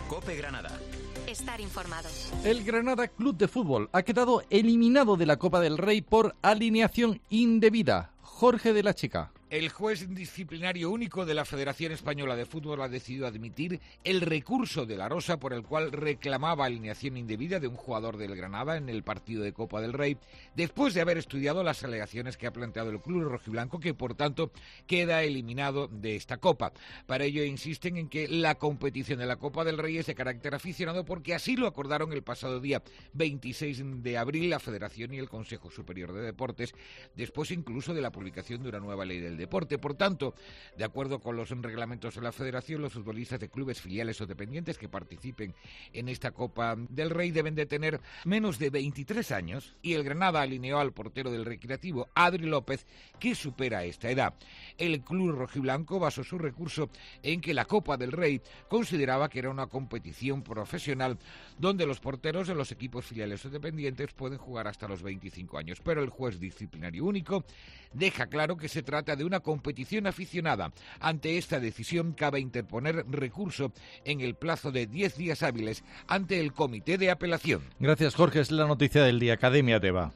COPE Granada. Estar informado. El Granada Club de Fútbol ha quedado eliminado de la Copa del Rey por alineación indebida. Jorge de la Chica. El juez disciplinario único de la Federación Española de Fútbol ha decidido admitir el recurso de La Rosa por el cual reclamaba alineación indebida de un jugador del Granada en el partido de Copa del Rey, después de haber estudiado las alegaciones que ha planteado el club rojiblanco, que por tanto queda eliminado de esta Copa. Para ello insisten en que la competición de la Copa del Rey es de carácter aficionado, porque así lo acordaron el pasado día 26 de abril la Federación y el Consejo Superior de Deportes, después incluso de la publicación de una nueva ley del deporte. Por tanto, de acuerdo con los reglamentos de la Federación, los futbolistas de clubes filiales o dependientes que participen en esta Copa del Rey deben de tener menos de 23 años, y el Granada alineó al portero del Recreativo, Adri López, que supera esta edad. El club rojiblanco basó su recurso en que la Copa del Rey consideraba que era una competición profesional donde los porteros de los equipos filiales o dependientes pueden jugar hasta los 25 años, pero el juez disciplinario único deja claro que se trata de una competición aficionada. Ante esta decisión cabe interponer recurso en el plazo de 10 días hábiles ante el Comité de Apelación. Gracias, Jorge. Es la noticia del día. Academia Teba.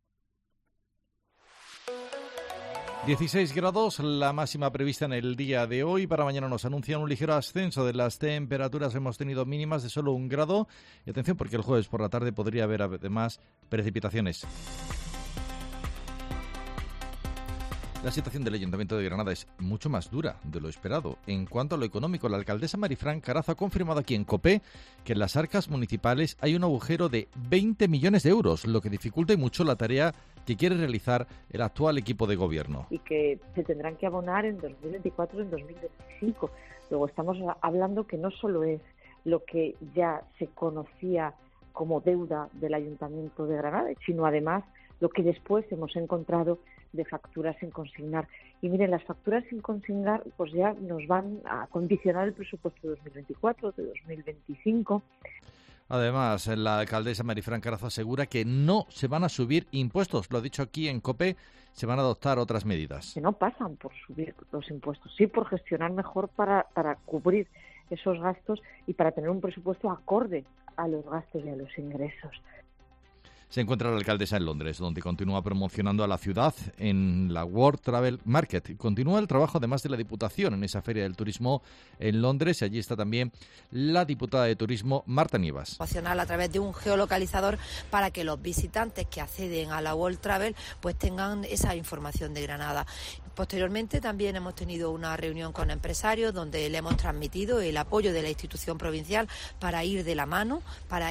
16 grados, la máxima prevista en el día de hoy. Para mañana nos anuncian un ligero ascenso de las temperaturas. Hemos tenido mínimas de solo 1 grado. Y atención, porque el jueves por la tarde podría haber además precipitaciones. La situación del Ayuntamiento de Granada es mucho más dura de lo esperado. En cuanto a lo económico, la alcaldesa Marifran Carazo ha confirmado aquí en COPE que en las arcas municipales hay un agujero de 20 millones de euros, lo que dificulta mucho la tarea que quiere realizar el actual equipo de gobierno. Y que se tendrán que abonar en 2024 y en 2025. Luego estamos hablando que no solo es lo que ya se conocía como deuda del Ayuntamiento de Granada, sino además lo que después hemos encontrado de facturas sin consignar. Y miren, las facturas sin consignar pues ya nos van a condicionar el presupuesto de 2024, de 2025. Además, la alcaldesa Marifran Carazo asegura que no se van a subir impuestos. Lo ha dicho aquí en COPE, se van a adoptar otras medidas. Que no pasan por subir los impuestos, sí por gestionar mejor para cubrir esos gastos y para tener un presupuesto acorde a los gastos y a los ingresos. Se encuentra la alcaldesa en Londres, donde continúa promocionando a la ciudad en la World Travel Market. Continúa el trabajo, además de la Diputación, en esa feria del turismo en Londres, y allí está también la diputada de Turismo, Marta Nievas. A través de un geolocalizador para que los visitantes que acceden a la World Travel pues tengan esa información de Granada. Posteriormente también hemos tenido una reunión con empresarios donde le hemos transmitido el apoyo de la institución provincial para ir de la mano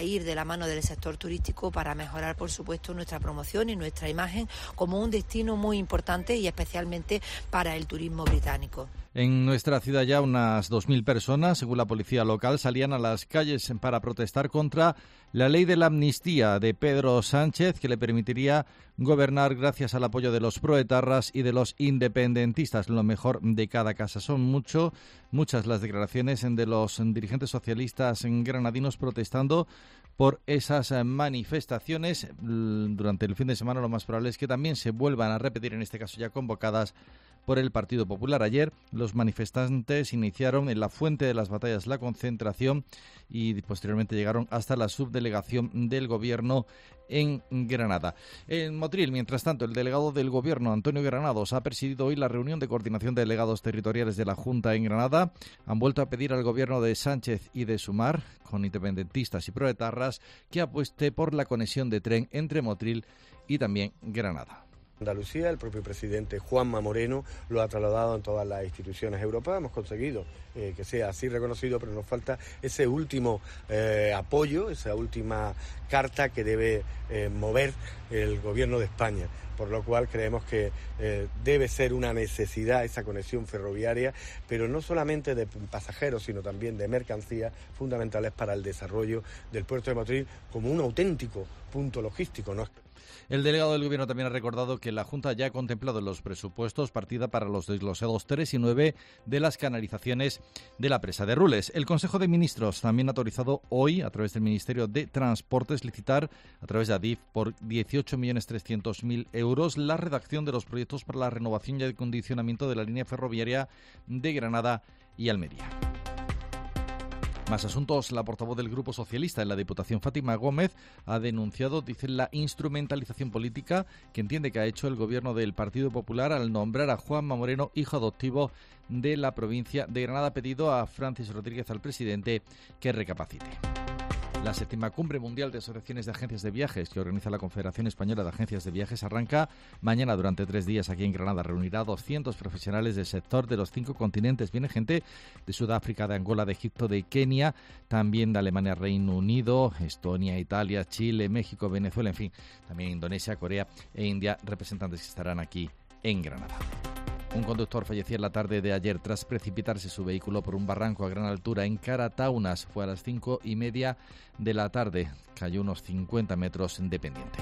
del sector turístico, para mejorar, por supuesto, nuestra promoción y nuestra imagen como un destino muy importante y especialmente para el turismo británico. En nuestra ciudad ya unas 2.000 personas, según la policía local, salían a las calles para protestar contra la ley de la amnistía de Pedro Sánchez, que le permitiría gobernar gracias al apoyo de los proetarras y de los independentistas, lo mejor de cada casa. Son muchas las declaraciones de los dirigentes socialistas granadinos protestando por esas manifestaciones. Durante el fin de semana lo más probable es que también se vuelvan a repetir, en este caso ya convocadas por el Partido Popular. Ayer los manifestantes iniciaron en la Fuente de las Batallas la concentración y posteriormente llegaron hasta la subdelegación del Gobierno en Granada. En Motril, mientras tanto, el delegado del Gobierno, Antonio Granados, ha presidido hoy la reunión de coordinación de delegados territoriales de la Junta en Granada. Han vuelto a pedir al Gobierno de Sánchez y de Sumar, con independentistas y proetarras, que apueste por la conexión de tren entre Motril y también Granada. Andalucía, el propio presidente Juanma Moreno lo ha trasladado en todas las instituciones europeas. Hemos conseguido que sea así reconocido, pero nos falta ese último apoyo, esa última carta que debe mover el gobierno de España, por lo cual creemos que debe ser una necesidad esa conexión ferroviaria, pero no solamente de pasajeros, sino también de mercancías, fundamentales para el desarrollo del puerto de Motril como un auténtico punto logístico, ¿no? El delegado del Gobierno también ha recordado que la Junta ya ha contemplado en los presupuestos partida para los desglosados 3 y 9 de las canalizaciones de la presa de Rules. El Consejo de Ministros también ha autorizado hoy, a través del Ministerio de Transportes, licitar a través de Adif por 18.300.000 euros la redacción de los proyectos para la renovación y acondicionamiento de la línea ferroviaria de Granada y Almería. Más asuntos. La portavoz del Grupo Socialista en la Diputación, Fátima Gómez, ha denunciado, dice, la instrumentalización política que entiende que ha hecho el gobierno del Partido Popular al nombrar a Juanma Moreno hijo adoptivo de la provincia de Granada. Ha pedido a Francis Rodríguez, al presidente, que recapacite. La 7ª Cumbre Mundial de Asociaciones de Agencias de Viajes, que organiza la Confederación Española de Agencias de Viajes, arranca mañana durante 3 días aquí en Granada. Reunirá 200 profesionales del sector de los 5 continentes. Viene gente de Sudáfrica, de Angola, de Egipto, de Kenia, también de Alemania, Reino Unido, Estonia, Italia, Chile, México, Venezuela, en fin, también Indonesia, Corea e India, representantes que estarán aquí en Granada. Un conductor falleció en la tarde de ayer tras precipitarse su vehículo por un barranco a gran altura en Carataunas. Fue a las 5:30 de la tarde. Cayó unos 50 metros de pendiente.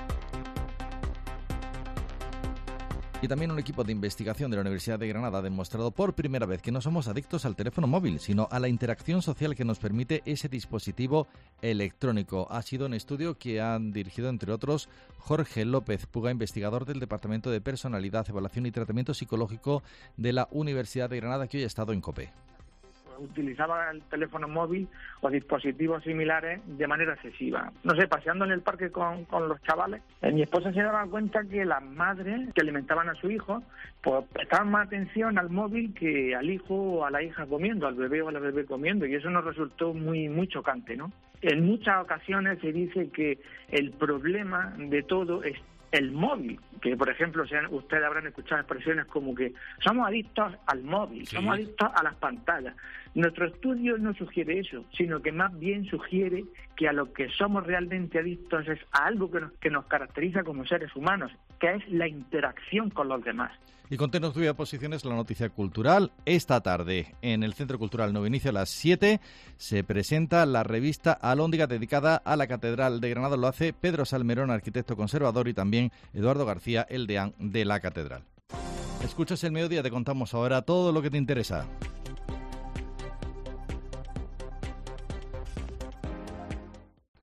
Y también un equipo de investigación de la Universidad de Granada ha demostrado por primera vez que no somos adictos al teléfono móvil, sino a la interacción social que nos permite ese dispositivo electrónico. Ha sido un estudio que han dirigido, entre otros, Jorge López Puga, investigador del Departamento de Personalidad, Evaluación y Tratamiento Psicológico de la Universidad de Granada, que hoy ha estado en COPE. Utilizaba el teléfono móvil o dispositivos similares de manera excesiva. No sé, paseando en el parque con los chavales, mi esposa se daba cuenta que las madres que alimentaban a su hijo pues prestaban más atención al móvil que al hijo o a la hija comiendo, al bebé o a la bebé comiendo, y eso nos resultó muy chocante, ¿no? En muchas ocasiones se dice que el problema de todo es el móvil, que por ejemplo ustedes habrán escuchado expresiones como que somos adictos al móvil, sí, somos adictos a las pantallas. Nuestro estudio no sugiere eso, sino que más bien sugiere que a lo que somos realmente adictos es a algo que nos caracteriza como seres humanos, que es la interacción con los demás. Y con Tecnología Posiciones, la noticia cultural. Esta tarde, en el Centro Cultural Nuevo Inicio, a las 7, se presenta la revista Alhóndiga, dedicada a la Catedral de Granada. Lo hace Pedro Salmerón, arquitecto conservador, y también Eduardo García, el deán de la Catedral. Escuchas El Mediodía, te contamos ahora todo lo que te interesa.